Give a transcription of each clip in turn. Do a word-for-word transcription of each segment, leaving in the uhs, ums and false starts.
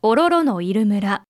おろろのいる村。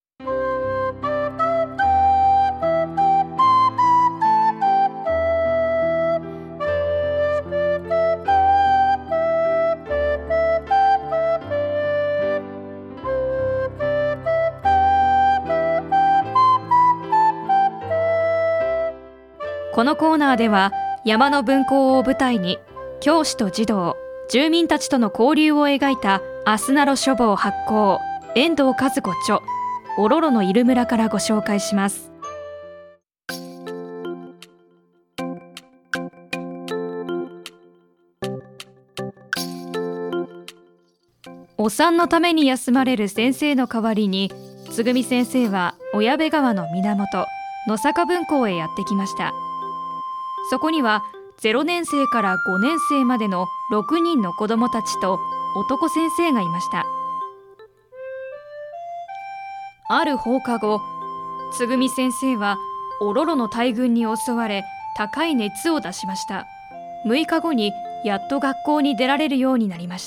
このコーナーでは山の分校を舞台に教師と児童、住民たちとの交流を描いたアスナロ書房発行、遠藤和子著おろろのいる村からご紹介します。お産のために休まれる先生の代わりに、つぐみ先生は小矢部川の源野坂分校へやってきました。そこにはゼロねん生からごねん生までのろくにんの子どもたちと男先生がいました。ある放課後、つぐみ先生はおろろの大群に襲われ高い熱を出しました。むいかごにやっと学校に出られるようになりました。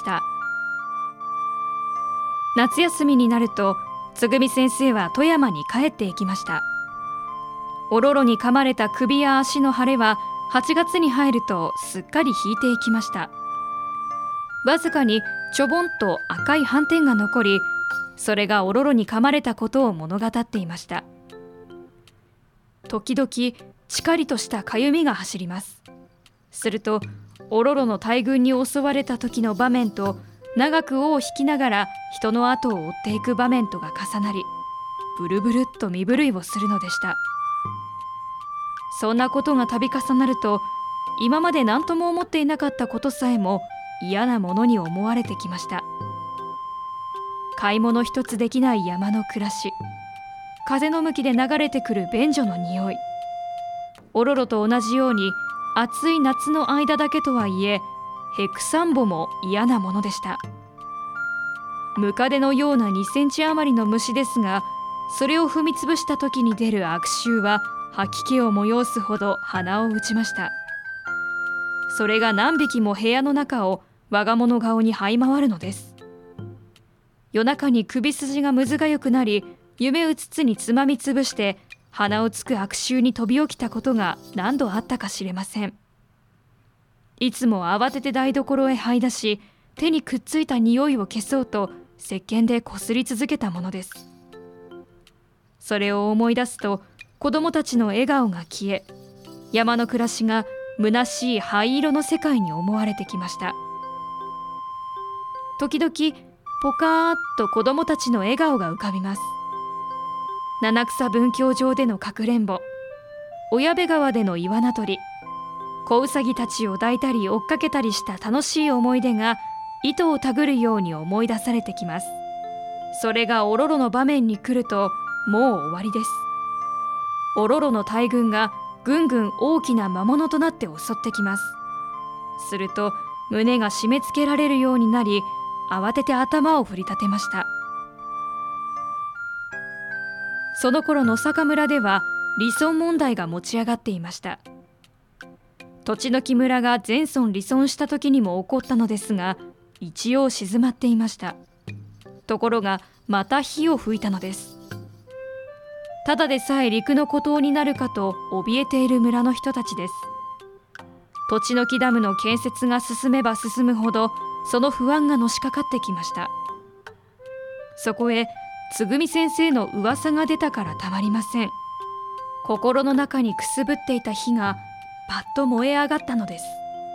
夏休みになると、つぐみ先生は富山に帰っていきました。おろろに噛まれた首や足の腫れははちがつに入るとすっかり引いていきました。わずかにちょぼんと赤い斑点が残り、それがおろろに噛まれたことを物語っていました。時々ちかりとしたかゆみが走ります。するとおろろの大群に襲われた時の場面と、長く尾を引きながら人の後を追っていく場面とが重なり、ブルブルっと身震いをするのでした。そんなことが度重なると、今まで何とも思っていなかったことさえも嫌なものに思われてきました。買い物一つできない山の暮らし、風の向きで流れてくる便所の匂い、おろろと同じように暑い夏の間だけとはいえ、ヘクサンボも嫌なものでした。ムカデのようなにセンチ余りの虫ですが、それを踏みつぶした時に出る悪臭は吐き気を催すほど鼻を打ちました。それが何匹も部屋の中を我が物顔に這い回るのです。夜中に首筋がむずがゆくなり、夢うつつにつまみつぶして鼻をつく悪臭に飛び起きたことが何度あったかしれません。いつも慌てて台所へ這い出し、手にくっついた匂いを消そうと石鹸でこすり続けたものです。それを思い出すと、子供たちの笑顔が消え、山の暮らしが虚しい灰色の世界に思われてきました。時々ポカーッと子供たちの笑顔が浮かびます。七草文教場でのかくれんぼ、小矢部川での岩名取り、子うさぎたちを抱いたり追っかけたりした楽しい思い出が糸をたぐるように思い出されてきます。それがおろろの場面に来ると、もう終わりです。おろろの大群がぐんぐん大きな魔物となって襲ってきます。すると胸が締め付けられるようになり、慌てて頭を振り立てました。その頃野坂村では離村問題が持ち上がっていました。栃の木村が全村離村した時にも起こったのですが、一応静まっていました。ところがまた火を吹いたのです。ただでさえ陸の孤島になるかと怯えている村の人たちです。栃の木ダムの建設が進めば進むほど、その不安がのしかかってきました。そこへつぐみ先生の噂が出たからたまりません。心の中にくすぶっていた火がパッと燃え上がったのです。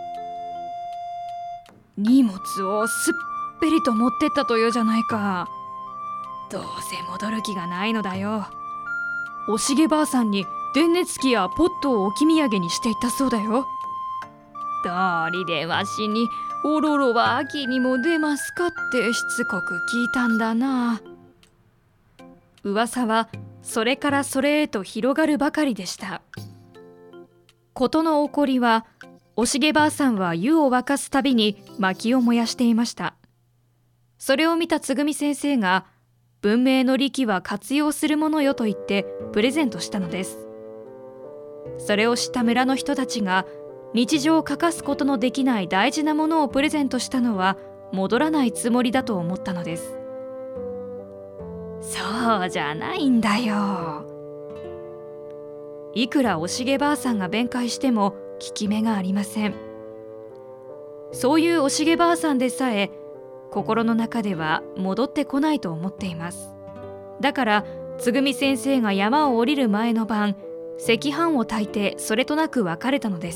荷物をすっぺりと持ってったというじゃないか。どうせ戻る気がないのだよ。おしげばあさんに電熱器やポットを置き土産にしていったそうだよ。道理でわしにおろろは秋にも出ますかってしつこく聞いたんだな。噂はそれからそれへと広がるばかりでした。事の起こりは、おしげばあさんは湯を沸かすたびに薪を燃やしていました。それを見たつぐみ先生が、文明の利器は活用するものよと言ってプレゼントしたのです。それを知った村の人たちが、日常を欠かすことのできない大事なものをプレゼントしたのは戻らないつもりだと思ったのです。 そうじゃないんだよ。いくらおしげばあさんが弁解しても効き目がありません。そういうおしげばあさんでさえ心の中では戻ってこないと思っています。だからつぐみ先生が山を降りる前の晩、赤飯を炊いてそれとなく別れたのです。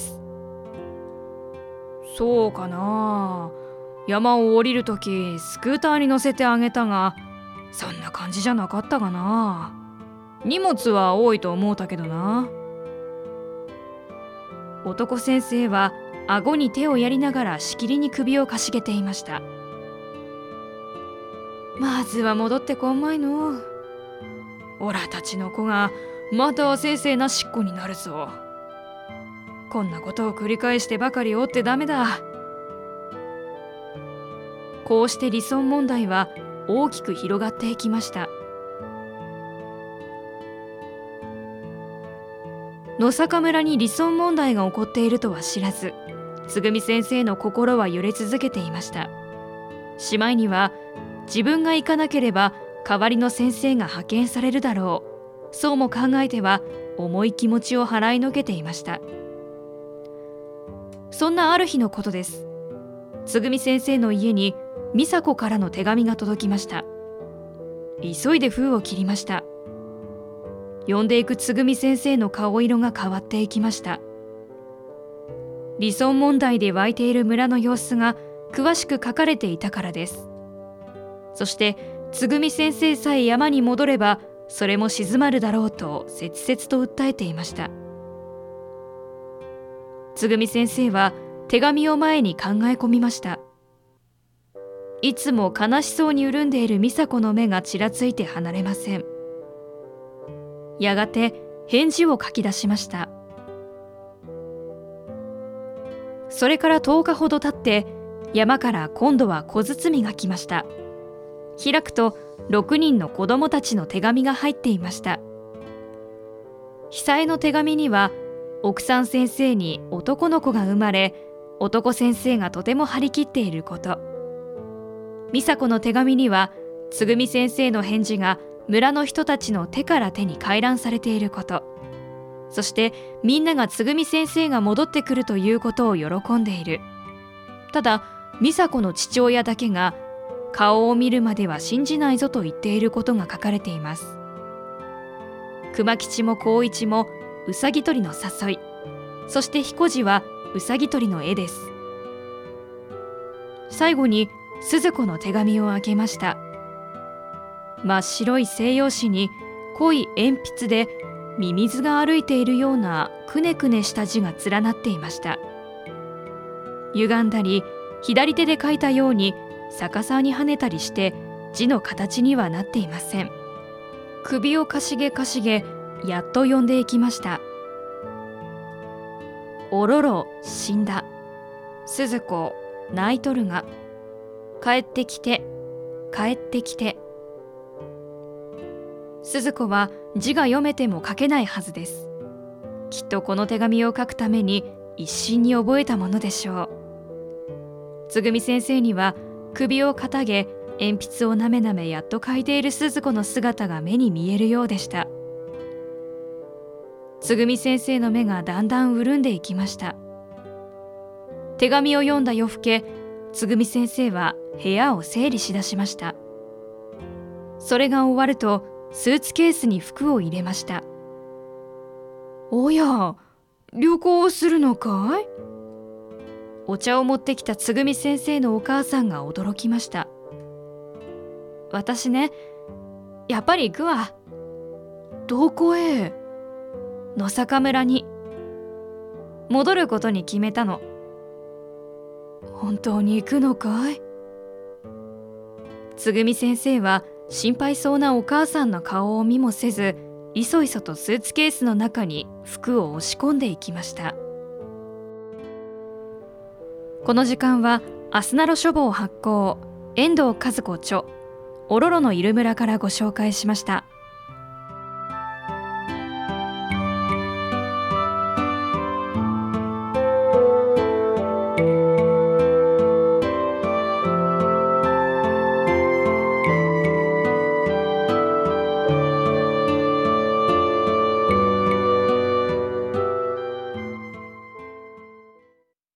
そうかな。山を降りるときスクーターに乗せてあげたが、そんな感じじゃなかったかな。荷物は多いと思うたけどな。男先生は顎に手をやりながらしきりに首をかしげていました。まずは戻ってこんまいの。おらたちの子がまた先生なしっこになるぞ。こんなことを繰り返してばかりおってダメだ。こうして離村問題は大きく広がっていきました。野坂村に離村問題が起こっているとは知らず、つぐみ先生の心は揺れ続けていました。しまいには自分が行かなければ代わりの先生が派遣されるだろう、そうも考えては重い気持ちを払いのけていました。そんなある日のことです。つぐみ先生の家に美佐子からの手紙が届きました。急いで封を切りました。読んでいくつぐみ先生の顔色が変わっていきました。離村問題で湧いている村の様子が詳しく書かれていたからです。そしてつぐみ先生さえ山に戻ればそれも静まるだろうと切々と訴えていました。つぐみ先生は手紙を前に考え込みました。いつも悲しそうに潤んでいる美佐子の目がちらついて離れません。やがて返事を書き出しました。それからとおかほど経って山から今度は小包が来ました。開くとろくにんの子供たちの手紙が入っていました。久枝の手紙には奥さん先生に男の子が生まれ、男先生がとても張り切っていること。美佐子の手紙にはつぐみ先生の返事が村の人たちの手から手に回覧されていること、そしてみんながつぐみ先生が戻ってくるということを喜んでいる。ただ美佐子の父親だけが顔を見るまでは信じないぞと言っていることが書かれています。熊吉も光一もうさぎ取りの誘い、そして彦次はうさぎ取りの絵です。最後に鈴子の手紙を開けました。真っ白い西洋紙に濃い鉛筆でミミズが歩いているようなくねくねした字が連なっていました。歪んだり左手で書いたように逆さに跳ねたりして字の形にはなっていません。首をかしげかしげやっと読んでいきました。おろろ死んだ。鈴子泣いとるが。帰ってきて帰ってきて。鈴子は字が読めても書けないはずです。きっとこの手紙を書くために一心に覚えたものでしょう。つぐみ先生には首をかたげ鉛筆をなめなめやっと書いている鈴子の姿が目に見えるようでした。つぐみ先生の目がだんだん潤んでいきました。手紙を読んだ夜更け、つぐみ先生は部屋を整理しだしました。それが終わるとスーツケースに服を入れました。おや、旅行するのかい？お茶を持ってきたつぐみ先生のお母さんが驚きました。私ね、やっぱり行くわ。どこへ？野坂村に。戻ることに決めたの。本当に行くのかい？つぐみ先生は心配そうなお母さんの顔を見もせず、いそいそとスーツケースの中に服を押し込んでいきました。この時間はアスナロ書房発行遠藤和子著おろろのいる村からご紹介しました。